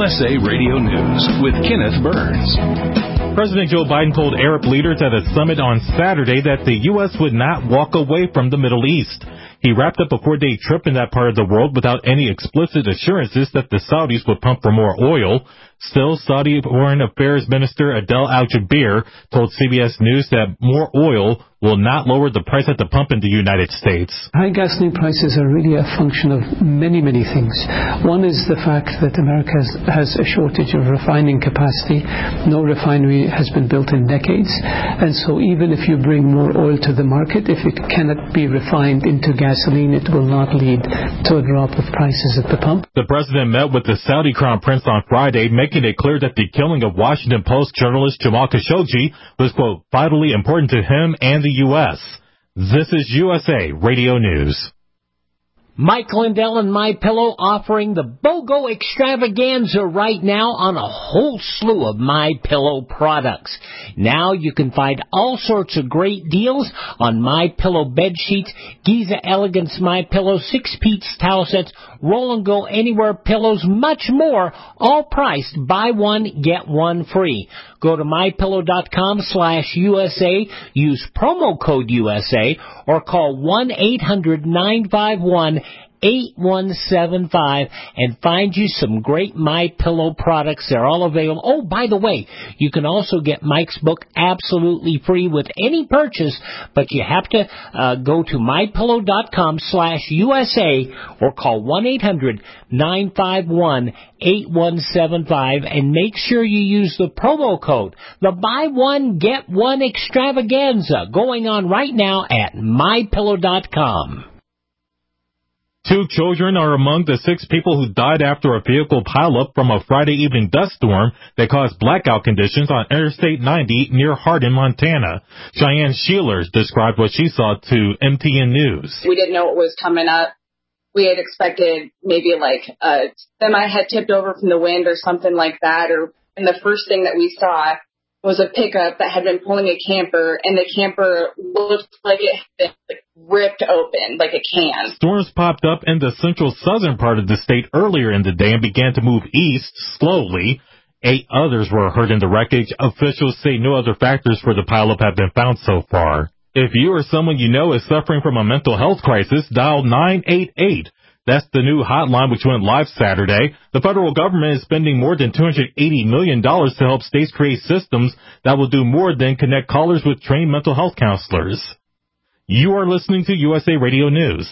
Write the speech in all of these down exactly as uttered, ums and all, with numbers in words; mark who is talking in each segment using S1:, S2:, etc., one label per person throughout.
S1: S A Radio News with Kenneth Burns.
S2: President Joe Biden told Arab leaders at a summit on Saturday that the U S would not walk away from the Middle East. He wrapped up a four-day trip in that part of the world without any explicit assurances that the Saudis would pump for more oil. Still, Saudi Foreign Affairs Minister Adel Al-Jubeir told C B S News that more oil will not lower the price at the pump in the United States.
S3: High gasoline prices are really a function of many, many things. One is the fact that America has, has a shortage of refining capacity. No refinery has been built in decades. And so even if you bring more oil to the market, if it cannot be refined into gasoline, it will not lead to a drop of prices at the pump.
S2: The president met with the Saudi Crown Prince on Friday, making it clear that the killing of Washington Post journalist Jamal Khashoggi was, quote, vitally important to him and the U S This is U S A Radio News.
S4: Mike Lindell and MyPillow offering the BOGO extravaganza right now on a whole slew of MyPillow products. Now you can find all sorts of great deals on MyPillow bed sheets, Giza Elegance MyPillow, six-piece towel sets, Roll and Go Anywhere pillows, much more, all priced buy one, get one free. Go to MyPillow.com slash USA, use promo code U S A, or call one eight hundred nine five one eight one seven five and find you some great MyPillow products. They're all available. Oh, by the way, you can also get Mike's book absolutely free with any purchase, but you have to uh, go to MyPillow.com slash USA or call one eight hundred nine five one eight one seven five and make sure you use the promo code, the buy one, get one extravaganza, going on right now at My Pillow dot com.
S2: Two children are among the six people who died after a vehicle pileup from a Friday evening dust storm that caused blackout conditions on Interstate ninety near Hardin, Montana. Cheyenne Sheeler described what she saw to M T N News.
S5: We didn't know what was coming up. We had expected maybe like a semi had tipped over from the wind or something like that. Or and the first thing that we saw was a pickup that had been pulling a camper, and the camper looked like it had been like, ripped open, like a can.
S2: Storms popped up in the central southern part of the state earlier in the day and began to move east slowly. Eight others were hurt in the wreckage. Officials say no other factors for the pileup have been found so far. If you or someone you know is suffering from a mental health crisis, dial nine eight eight. That's the new hotline which went live Saturday. The federal government is spending more than two hundred eighty million dollars to help states create systems that will do more than connect callers with trained mental health counselors. You are listening to U S A Radio News.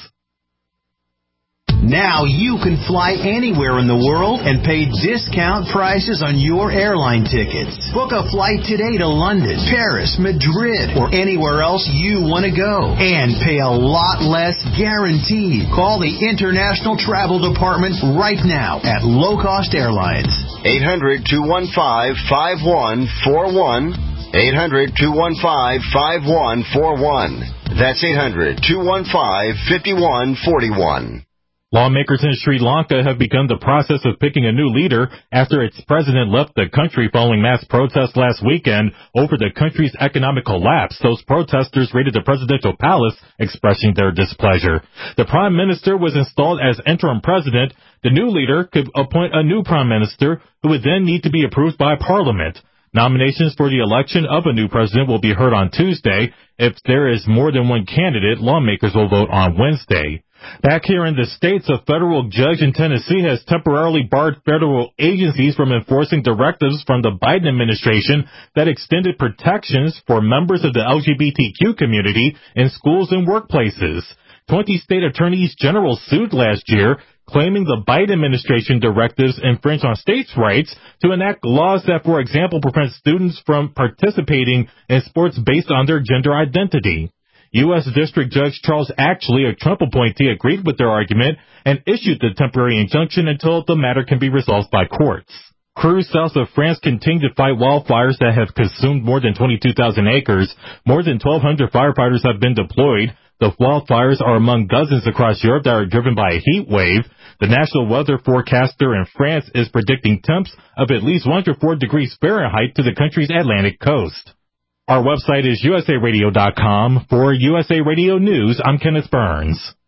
S6: Now you can fly anywhere in the world and pay discount prices on your airline tickets. Book a flight today to London, Paris, Madrid, or anywhere else you want to go. And pay a lot less guaranteed. Call the International Travel Department right now at Low Cost Airlines.
S7: eight hundred two one five five one four one. eight hundred two one five five one four one. That's eight hundred two one five five one four one.
S2: Lawmakers in Sri Lanka have begun the process of picking a new leader after its president left the country following mass protests last weekend over the country's economic collapse. Those protesters raided the presidential palace, expressing their displeasure. The prime minister was installed as interim president. The new leader could appoint a new prime minister who would then need to be approved by parliament. Nominations for the election of a new president will be heard on Tuesday. If there is more than one candidate, lawmakers will vote on Wednesday. Back here in the States, a federal judge in Tennessee has temporarily barred federal agencies from enforcing directives from the Biden administration that extended protections for members of the L G B T Q community in schools and workplaces. Twenty state attorneys general sued last year, claiming the Biden administration directives infringe on states' rights to enact laws that, for example, prevent students from participating in sports based on their gender identity. U S District Judge Charles Ashley, a Trump appointee, agreed with their argument and issued the temporary injunction until the matter can be resolved by courts. Crews south of France continue to fight wildfires that have consumed more than twenty-two thousand acres. More than twelve hundred firefighters have been deployed. The wildfires are among dozens across Europe that are driven by a heat wave. The national weather forecaster in France is predicting temps of at least one hundred four degrees Fahrenheit to the country's Atlantic coast. Our website is U S A radio dot com. For U S A Radio News, I'm Kenneth Burns.